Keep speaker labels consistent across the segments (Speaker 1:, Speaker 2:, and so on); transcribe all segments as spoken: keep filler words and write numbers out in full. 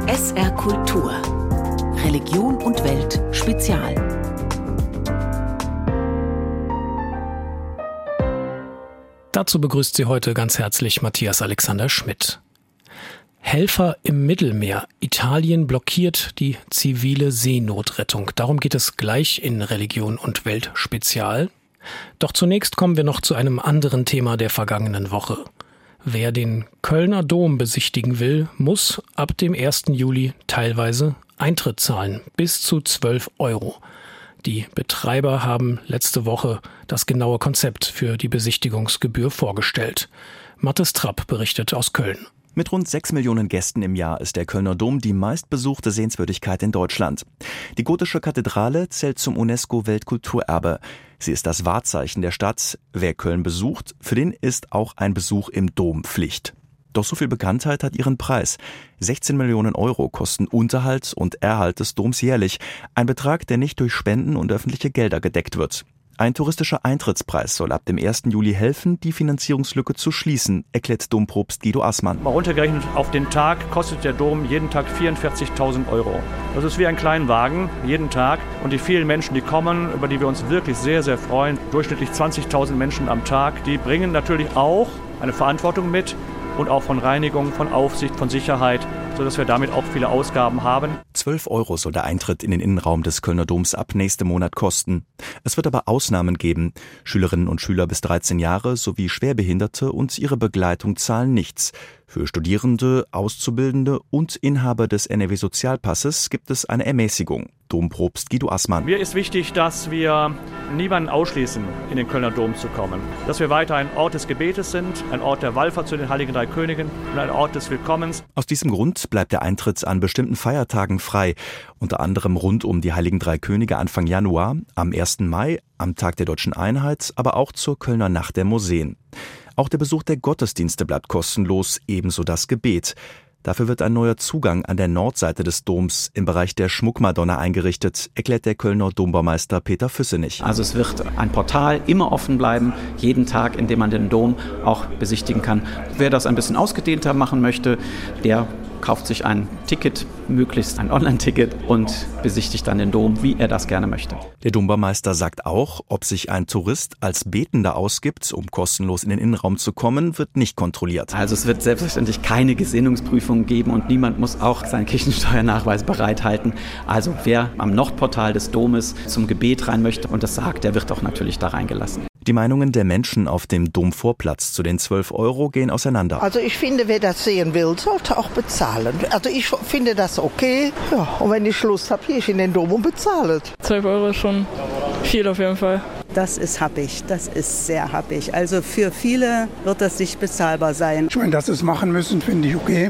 Speaker 1: S R Kultur. Religion und Welt Spezial.
Speaker 2: Dazu begrüßt Sie heute ganz herzlich Matthias Alexander Schmidt. Helfer im Mittelmeer. Italien blockiert die zivile Seenotrettung. Darum geht es gleich in Religion und Welt Spezial. Doch zunächst kommen wir noch zu einem anderen Thema der vergangenen Woche. Wer den Kölner Dom besichtigen will, muss ab dem ersten Juli teilweise Eintritt zahlen, bis zu zwölf Euro. Die Betreiber haben letzte Woche das genaue Konzept für die Besichtigungsgebühr vorgestellt. Mathis Trapp berichtet aus Köln.
Speaker 3: Mit rund sechs Millionen Gästen im Jahr ist der Kölner Dom die meistbesuchte Sehenswürdigkeit in Deutschland. Die gotische Kathedrale zählt zum UNESCO-Weltkulturerbe. Sie ist das Wahrzeichen der Stadt. Wer Köln besucht, für den ist auch ein Besuch im Dom Pflicht. Doch so viel Bekanntheit hat ihren Preis. sechzehn Millionen Euro kosten Unterhalt und Erhalt des Doms jährlich. Ein Betrag, der nicht durch Spenden und öffentliche Gelder gedeckt wird. Ein touristischer Eintrittspreis soll ab dem ersten Juli helfen, die Finanzierungslücke zu schließen, erklärt Dompropst Guido Assmann.
Speaker 4: Mal runtergerechnet auf den Tag kostet der Dom jeden Tag vierundvierzigtausend Euro. Das ist wie ein Kleinwagen, jeden Tag. Und die vielen Menschen, die kommen, über die wir uns wirklich sehr, sehr freuen, durchschnittlich zwanzigtausend Menschen am Tag, die bringen natürlich auch eine Verantwortung mit und auch von Reinigung, von Aufsicht, von Sicherheit, sodass wir damit auch viele Ausgaben haben.
Speaker 3: zwölf Euro soll der Eintritt in den Innenraum des Kölner Doms ab nächstem Monat kosten. Es wird aber Ausnahmen geben. Schülerinnen und Schüler bis dreizehn Jahre sowie Schwerbehinderte und ihre Begleitung zahlen nichts. Für Studierende, Auszubildende und Inhaber des N R W-Sozialpasses gibt es eine Ermäßigung. Dompropst Guido Assmann.
Speaker 4: Mir ist wichtig, dass wir niemanden ausschließen, in den Kölner Dom zu kommen. Dass wir weiter ein Ort des Gebetes sind, ein Ort der Wallfahrt zu den Heiligen Drei Königen und ein Ort des Willkommens.
Speaker 3: Aus diesem Grund bleibt der Eintritt an bestimmten Feiertagen frei. Unter anderem rund um die Heiligen Drei Könige Anfang Januar, am ersten Mai, am Tag der Deutschen Einheit, aber auch zur Kölner Nacht der Museen. Auch der Besuch der Gottesdienste bleibt kostenlos, ebenso das Gebet. Dafür wird ein neuer Zugang an der Nordseite des Doms im Bereich der Schmuckmadonna eingerichtet, erklärt der Kölner Dombaumeister Peter Füssenich.
Speaker 5: Also es wird ein Portal immer offen bleiben, jeden Tag, in dem man den Dom auch besichtigen kann. Wer das ein bisschen ausgedehnter machen möchte, der kauft sich ein Ticket, möglichst ein Online-Ticket und besichtigt dann den Dom, wie er das gerne möchte.
Speaker 3: Der Dombaumeister sagt auch, ob sich ein Tourist als Betender ausgibt, um kostenlos in den Innenraum zu kommen, wird nicht kontrolliert.
Speaker 5: Also es wird selbstverständlich keine Gesinnungsprüfung geben und niemand muss auch seinen Kirchensteuernachweis bereithalten. Also wer am Nordportal des Domes zum Gebet rein möchte und das sagt, der wird auch natürlich da reingelassen.
Speaker 3: Die Meinungen der Menschen auf dem Domvorplatz zu den zwölf Euro gehen auseinander.
Speaker 6: Also ich finde, wer das sehen will, sollte auch bezahlen. Also ich finde das okay. Ja, und wenn ich Lust habe, gehe ich in den Dom und bezahle.
Speaker 7: zwölf Euro ist schon viel auf jeden Fall.
Speaker 8: Das ist happig, das ist sehr happig. Also für viele wird das nicht bezahlbar sein.
Speaker 9: Ich meine, dass sie es machen müssen, finde ich okay.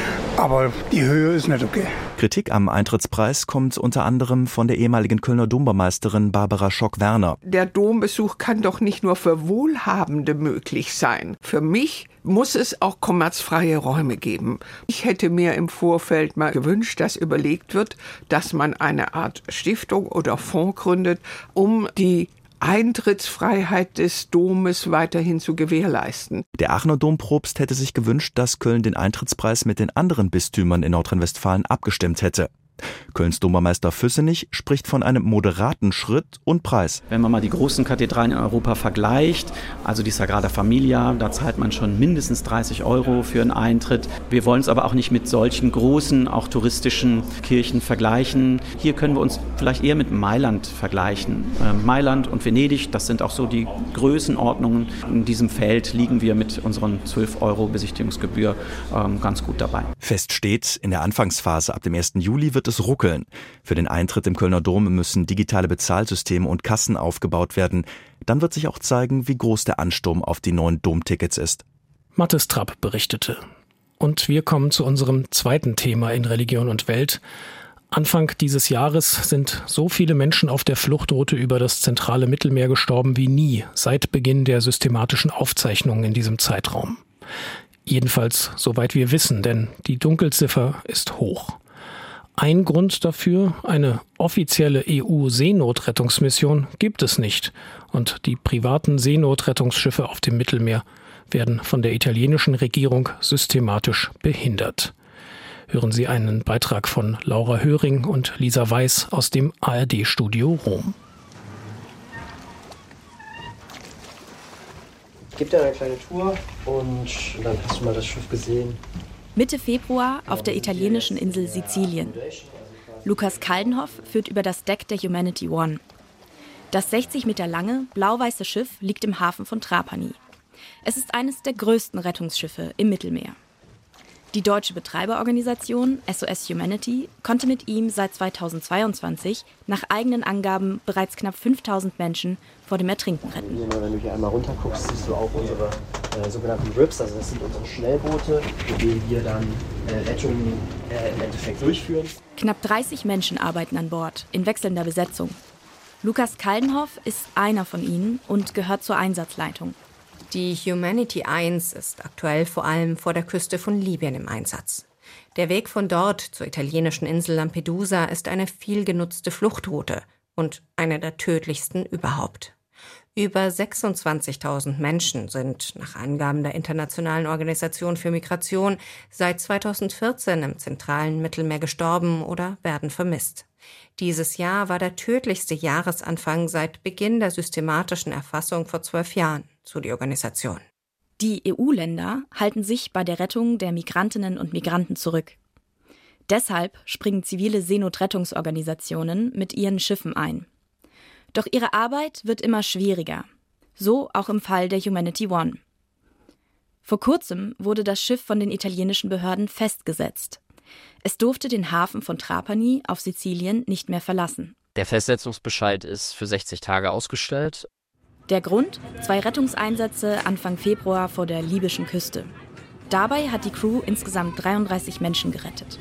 Speaker 9: Aber die Höhe ist nicht okay.
Speaker 3: Kritik am Eintrittspreis kommt unter anderem von der ehemaligen Kölner Dombaumeisterin Barbara Schock-Werner.
Speaker 10: Der Dombesuch kann doch nicht nur für Wohlhabende möglich sein. Für mich muss es auch kommerzfreie Räume geben. Ich hätte mir im Vorfeld mal gewünscht, dass überlegt wird, dass man eine Art Stiftung oder Fonds gründet, um die Eintrittsfreiheit des Domes weiterhin zu gewährleisten.
Speaker 3: Der Aachener Dompropst hätte sich gewünscht, dass Köln den Eintrittspreis mit den anderen Bistümern in Nordrhein-Westfalen abgestimmt hätte. Kölns Dombaumeister Füssenich spricht von einem moderaten Schritt und Preis.
Speaker 5: Wenn man mal die großen Kathedralen in Europa vergleicht, also die Sagrada Familia, da zahlt man schon mindestens dreißig Euro für einen Eintritt. Wir wollen es aber auch nicht mit solchen großen, auch touristischen Kirchen vergleichen. Hier können wir uns vielleicht eher mit Mailand vergleichen. Äh, Mailand und Venedig, das sind auch so die Größenordnungen. In diesem Feld liegen wir mit unseren zwölf Euro Besichtigungsgebühr ähm, ganz gut dabei.
Speaker 3: Fest steht, in der Anfangsphase ab dem ersten Juli wird es ruckeln. Für den Eintritt im Kölner Dom müssen digitale Bezahlsysteme und Kassen aufgebaut werden. Dann wird sich auch zeigen, wie groß der Ansturm auf die neuen Domtickets ist.
Speaker 2: Mathis Trapp berichtete. Und wir kommen zu unserem zweiten Thema in Religion und Welt. Anfang dieses Jahres sind so viele Menschen auf der Fluchtroute über das zentrale Mittelmeer gestorben wie nie seit Beginn der systematischen Aufzeichnungen in diesem Zeitraum. Jedenfalls soweit wir wissen, denn die Dunkelziffer ist hoch. Ein Grund dafür, eine offizielle E U-Seenotrettungsmission gibt es nicht. Und die privaten Seenotrettungsschiffe auf dem Mittelmeer werden von der italienischen Regierung systematisch behindert. hören Sie einen Beitrag von Laura Höring und Lisa Weiß aus dem A R D-Studio Rom.
Speaker 11: Ich gebe dir eine kleine Tour und dann hast du mal das Schiff gesehen.
Speaker 12: Mitte Februar auf der italienischen Insel Sizilien. Lukas Kaldenhoff führt über das Deck der Humanity One. Das sechzig Meter lange, blau-weiße Schiff liegt im Hafen von Trapani. Es ist eines der größten Rettungsschiffe im Mittelmeer. Die deutsche Betreiberorganisation S O S Humanity konnte mit ihm seit zweitausendzweiundzwanzig nach eigenen Angaben bereits knapp fünftausend Menschen vor dem Ertrinken retten.
Speaker 11: Wenn du hier einmal runter guckst, siehst du auch unsere äh, sogenannten R I Ps, also das sind unsere Schnellboote, mit denen wir dann äh, Rettungen äh, im Endeffekt durchführen.
Speaker 12: Knapp dreißig Menschen arbeiten an Bord, in wechselnder Besetzung. Lukas Kaldenhoff ist einer von ihnen und gehört zur Einsatzleitung.
Speaker 13: Die Humanity eins ist aktuell vor allem vor der Küste von Libyen im Einsatz. Der Weg von dort zur italienischen Insel Lampedusa ist eine viel genutzte Fluchtroute und eine der tödlichsten überhaupt. Über sechsundzwanzigtausend Menschen sind, nach Angaben der Internationalen Organisation für Migration, seit zweitausendvierzehn im zentralen Mittelmeer gestorben oder werden vermisst. Dieses Jahr war der tödlichste Jahresanfang seit Beginn der systematischen Erfassung vor zwölf Jahren, so die Organisation.
Speaker 12: Die E U-Länder halten sich bei der Rettung der Migrantinnen und Migranten zurück. Deshalb springen zivile Seenotrettungsorganisationen mit ihren Schiffen ein. Doch ihre Arbeit wird immer schwieriger. So auch im Fall der Humanity One. Vor kurzem wurde das Schiff von den italienischen Behörden festgesetzt. Es durfte den Hafen von Trapani auf Sizilien nicht mehr verlassen.
Speaker 14: Der Festsetzungsbescheid ist für sechzig Tage ausgestellt.
Speaker 12: Der Grund? Zwei Rettungseinsätze Anfang Februar vor der libyschen Küste. Dabei hat die Crew insgesamt dreiunddreißig Menschen gerettet.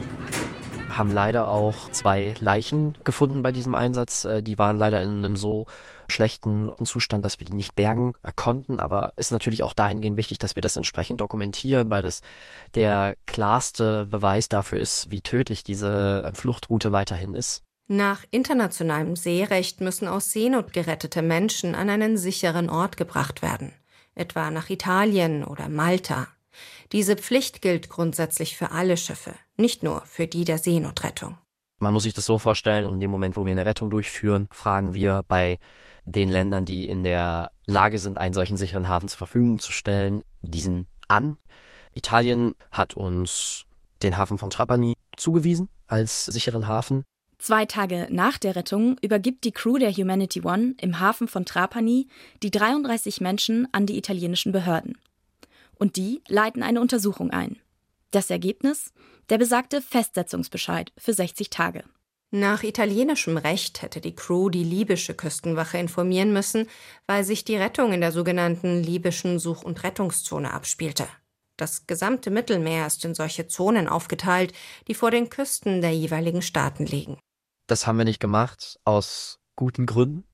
Speaker 14: Haben leider auch zwei Leichen gefunden bei diesem Einsatz. Die waren leider in einem so schlechten Zustand, dass wir die nicht bergen konnten. Aber ist natürlich auch dahingehend wichtig, dass wir das entsprechend dokumentieren, weil das der klarste Beweis dafür ist, wie tödlich diese Fluchtroute weiterhin ist.
Speaker 13: Nach internationalem Seerecht müssen aus Seenot gerettete Menschen an einen sicheren Ort gebracht werden, etwa nach Italien oder Malta. Diese Pflicht gilt grundsätzlich für alle Schiffe, nicht nur für die der Seenotrettung.
Speaker 14: Man muss sich das so vorstellen, in dem Moment, wo wir eine Rettung durchführen, fragen wir bei den Ländern, die in der Lage sind, einen solchen sicheren Hafen zur Verfügung zu stellen, diesen an. Italien hat uns den Hafen von Trapani zugewiesen als sicheren Hafen.
Speaker 12: Zwei Tage nach der Rettung übergibt die Crew der Humanity One im Hafen von Trapani die dreiunddreißig Menschen an die italienischen Behörden. Und die leiten eine Untersuchung ein. Das Ergebnis? Der besagte Festsetzungsbescheid für sechzig Tage.
Speaker 13: Nach italienischem Recht hätte die Crew die libysche Küstenwache informieren müssen, weil sich die Rettung in der sogenannten libyschen Such- und Rettungszone abspielte. Das gesamte Mittelmeer ist in solche Zonen aufgeteilt, die vor den Küsten der jeweiligen Staaten liegen.
Speaker 14: Das haben wir nicht gemacht, aus guten Gründen.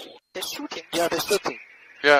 Speaker 15: Ja, das tut Ja.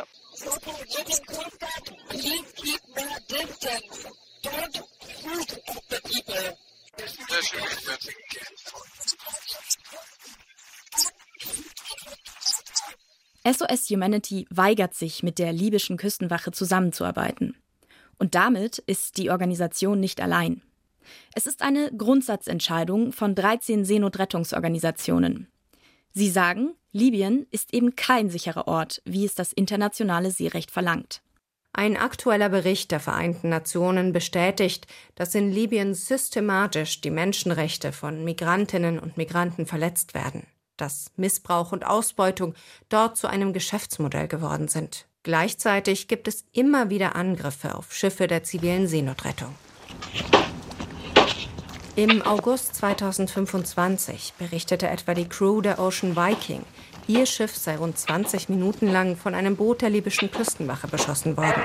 Speaker 12: S O S Humanity weigert sich, mit der libyschen Küstenwache zusammenzuarbeiten. Und damit ist die Organisation nicht allein. Es ist eine Grundsatzentscheidung von dreizehn Seenotrettungsorganisationen. Sie sagen, Libyen ist eben kein sicherer Ort, wie es das internationale Seerecht verlangt.
Speaker 13: Ein aktueller Bericht der Vereinten Nationen bestätigt, dass in Libyen systematisch die Menschenrechte von Migrantinnen und Migranten verletzt werden, dass Missbrauch und Ausbeutung dort zu einem Geschäftsmodell geworden sind. Gleichzeitig gibt es immer wieder Angriffe auf Schiffe der zivilen Seenotrettung. Im August zweitausendfünfundzwanzig berichtete etwa die Crew der Ocean Viking, ihr Schiff sei rund zwanzig Minuten lang von einem Boot der libyschen Küstenwache beschossen worden.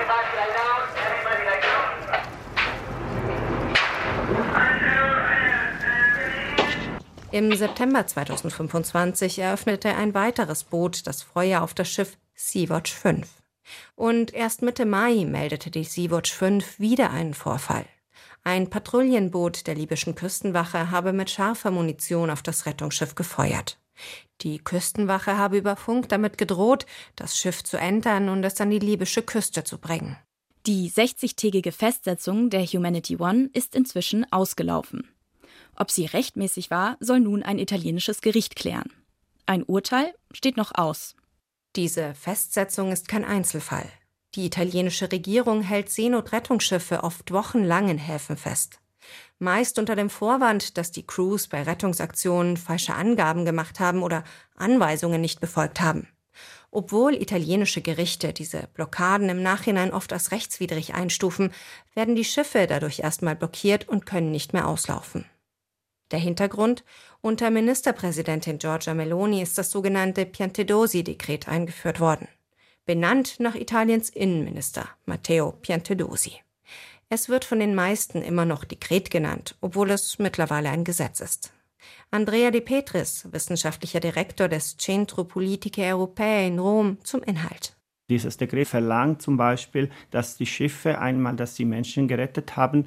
Speaker 13: Im September zweitausendfünfundzwanzig eröffnete ein weiteres Boot das Feuer auf das Schiff Sea-Watch fünf. Und erst Mitte Mai meldete die Sea-Watch fünf wieder einen Vorfall. Ein Patrouillenboot der libyschen Küstenwache habe mit scharfer Munition auf das Rettungsschiff gefeuert. Die Küstenwache habe über Funk damit gedroht, das Schiff zu entern und es an die libysche Küste zu bringen.
Speaker 12: Die sechzigtägige Festsetzung der Humanity One ist inzwischen ausgelaufen. Ob sie rechtmäßig war, soll nun ein italienisches Gericht klären. Ein Urteil steht noch aus.
Speaker 13: Diese Festsetzung ist kein Einzelfall. Die italienische Regierung hält Seenotrettungsschiffe oft wochenlang in Häfen fest. Meist unter dem Vorwand, dass die Crews bei Rettungsaktionen falsche Angaben gemacht haben oder Anweisungen nicht befolgt haben. Obwohl italienische Gerichte diese Blockaden im Nachhinein oft als rechtswidrig einstufen, werden die Schiffe dadurch erstmal blockiert und können nicht mehr auslaufen. Der Hintergrund: Unter Ministerpräsidentin Giorgia Meloni ist das sogenannte Piantedosi-Dekret eingeführt worden. Benannt nach Italiens Innenminister Matteo Piantedosi. Es wird von den meisten immer noch Dekret genannt, obwohl es mittlerweile ein Gesetz ist. Andrea De Petris, wissenschaftlicher Direktor des Centro Politiche Europee in Rom, zum Inhalt.
Speaker 16: Dieses Dekret verlangt zum Beispiel, dass die Schiffe, einmal, dass sie Menschen gerettet haben,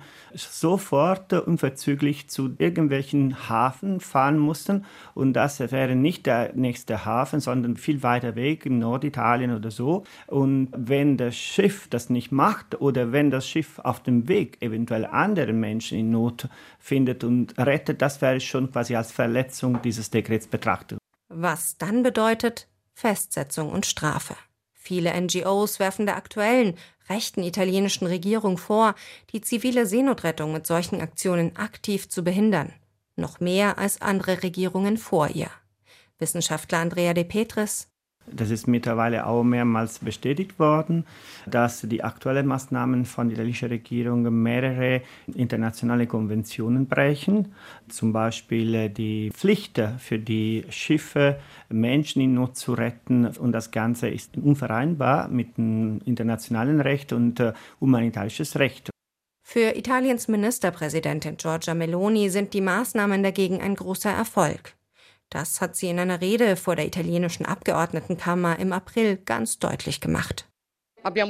Speaker 16: sofort unverzüglich zu irgendwelchen Hafen fahren mussten. Und das wäre nicht der nächste Hafen, sondern viel weiter weg, in Norditalien oder so. Und wenn das Schiff das nicht macht oder wenn das Schiff auf dem Weg eventuell andere Menschen in Not findet und rettet, das wäre schon quasi als Verletzung dieses Dekrets betrachtet.
Speaker 13: Was dann bedeutet Festsetzung und Strafe. Viele N G Os werfen der aktuellen, rechten italienischen Regierung vor, die zivile Seenotrettung mit solchen Aktionen aktiv zu behindern. Noch mehr als andere Regierungen vor ihr. Wissenschaftler Andrea De Petris:
Speaker 16: Das ist mittlerweile auch mehrmals bestätigt worden, dass die aktuellen Maßnahmen von der italienischen Regierung mehrere internationale Konventionen brechen. Zum Beispiel die Pflicht für die Schiffe, Menschen in Not zu retten. Und das Ganze ist unvereinbar mit dem internationalen Recht und humanitarisches Recht.
Speaker 13: Für Italiens Ministerpräsidentin Giorgia Meloni sind die Maßnahmen dagegen ein großer Erfolg. Das hat sie in einer Rede vor der italienischen Abgeordnetenkammer im April ganz deutlich gemacht.
Speaker 17: Wir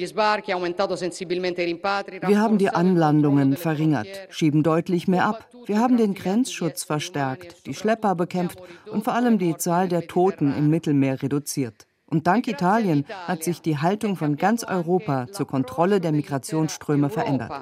Speaker 17: haben die Anlandungen verringert, schieben deutlich mehr ab. Wir haben den Grenzschutz verstärkt, die Schlepper bekämpft und vor allem die Zahl der Toten im Mittelmeer reduziert. Und dank Italien hat sich die Haltung von ganz Europa zur Kontrolle der Migrationsströme verändert.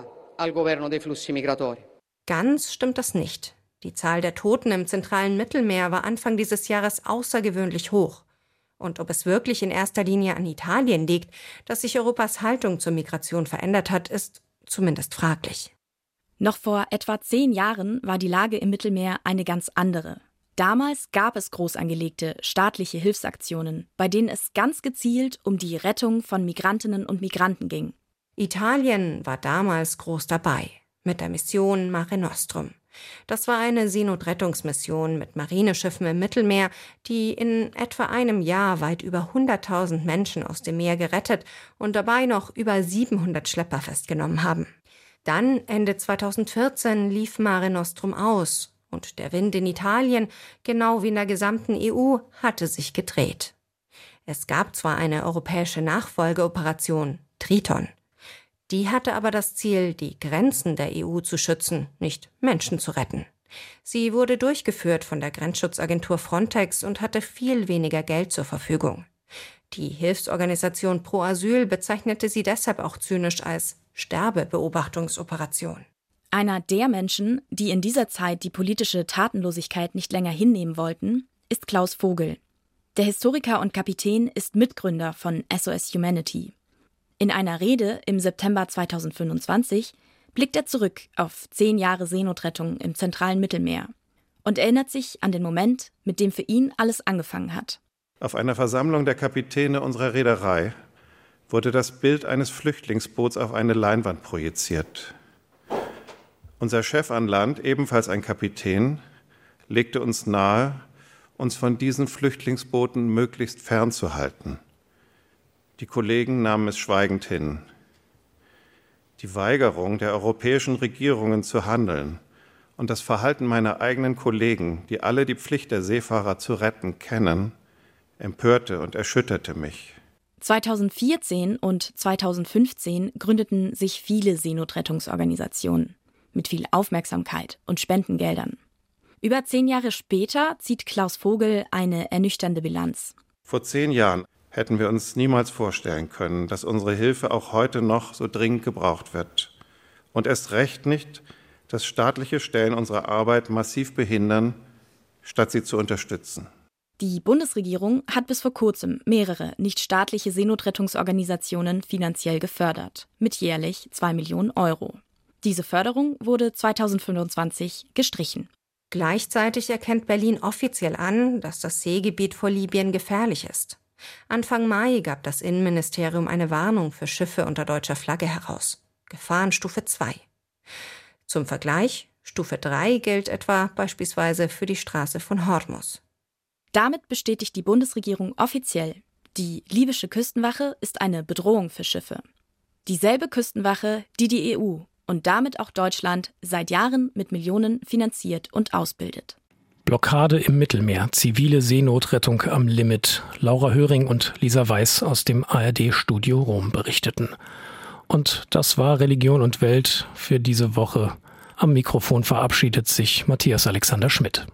Speaker 13: Ganz stimmt das nicht. Die Zahl der Toten im zentralen Mittelmeer war Anfang dieses Jahres außergewöhnlich hoch. Und ob es wirklich in erster Linie an Italien liegt, dass sich Europas Haltung zur Migration verändert hat, ist zumindest fraglich.
Speaker 12: Noch vor etwa zehn Jahren war die Lage im Mittelmeer eine ganz andere. Damals gab es groß angelegte staatliche Hilfsaktionen, bei denen es ganz gezielt um die Rettung von Migrantinnen und Migranten ging.
Speaker 13: Italien war damals groß dabei, mit der Mission Mare Nostrum. Das war eine Seenotrettungsmission mit Marineschiffen im Mittelmeer, die in etwa einem Jahr weit über hunderttausend Menschen aus dem Meer gerettet und dabei noch über siebenhundert Schlepper festgenommen haben. Dann, Ende zweitausendvierzehn, lief Mare Nostrum aus und der Wind in Italien, genau wie in der gesamten E U, hatte sich gedreht. Es gab zwar eine europäische Nachfolgeoperation, Triton. Die hatte aber das Ziel, die Grenzen der E U zu schützen, nicht Menschen zu retten. Sie wurde durchgeführt von der Grenzschutzagentur Frontex und hatte viel weniger Geld zur Verfügung. Die Hilfsorganisation Pro Asyl bezeichnete sie deshalb auch zynisch als Sterbebeobachtungsoperation.
Speaker 12: Einer der Menschen, die in dieser Zeit die politische Tatenlosigkeit nicht länger hinnehmen wollten, ist Klaus Vogel. Der Historiker und Kapitän ist Mitgründer von S O S Humanity. In einer Rede im September zweitausendfünfundzwanzig blickt er zurück auf zehn Jahre Seenotrettung im zentralen Mittelmeer und erinnert sich an den Moment, mit dem für ihn alles angefangen hat.
Speaker 18: Auf einer Versammlung der Kapitäne unserer Reederei wurde das Bild eines Flüchtlingsboots auf eine Leinwand projiziert. Unser Chef an Land, ebenfalls ein Kapitän, legte uns nahe, uns von diesen Flüchtlingsbooten möglichst fernzuhalten. Die Kollegen nahmen es schweigend hin. Die Weigerung der europäischen Regierungen zu handeln und das Verhalten meiner eigenen Kollegen, die alle die Pflicht der Seefahrer zu retten kennen, empörte und erschütterte mich.
Speaker 12: zweitausendvierzehn und zweitausendfünfzehn gründeten sich viele Seenotrettungsorganisationen mit viel Aufmerksamkeit und Spendengeldern. Über zehn Jahre später zieht Klaus Vogel eine ernüchternde Bilanz.
Speaker 18: Vor zehn Jahren hätten wir uns niemals vorstellen können, dass unsere Hilfe auch heute noch so dringend gebraucht wird. Und erst recht nicht, dass staatliche Stellen unsere Arbeit massiv behindern, statt sie zu unterstützen.
Speaker 12: Die Bundesregierung hat bis vor kurzem mehrere nichtstaatliche Seenotrettungsorganisationen finanziell gefördert, mit jährlich zwei Millionen Euro. Diese Förderung wurde zweitausendfünfundzwanzig gestrichen.
Speaker 13: Gleichzeitig erkennt Berlin offiziell an, dass das Seegebiet vor Libyen gefährlich ist. Anfang Mai gab das Innenministerium eine Warnung für Schiffe unter deutscher Flagge heraus. Gefahrenstufe zwei. Zum Vergleich, Stufe drei gilt etwa beispielsweise für die Straße von Hormuz.
Speaker 12: Damit bestätigt die Bundesregierung offiziell, die libysche Küstenwache ist eine Bedrohung für Schiffe. Dieselbe Küstenwache, die die E U und damit auch Deutschland seit Jahren mit Millionen finanziert und ausbildet.
Speaker 2: Blockade im Mittelmeer, zivile Seenotrettung am Limit. Laura Höring und Lisa Weiß aus dem A R D-Studio Rom berichteten. Und das war Religion und Welt für diese Woche. Am Mikrofon verabschiedet sich Matthias Alexander Schmidt.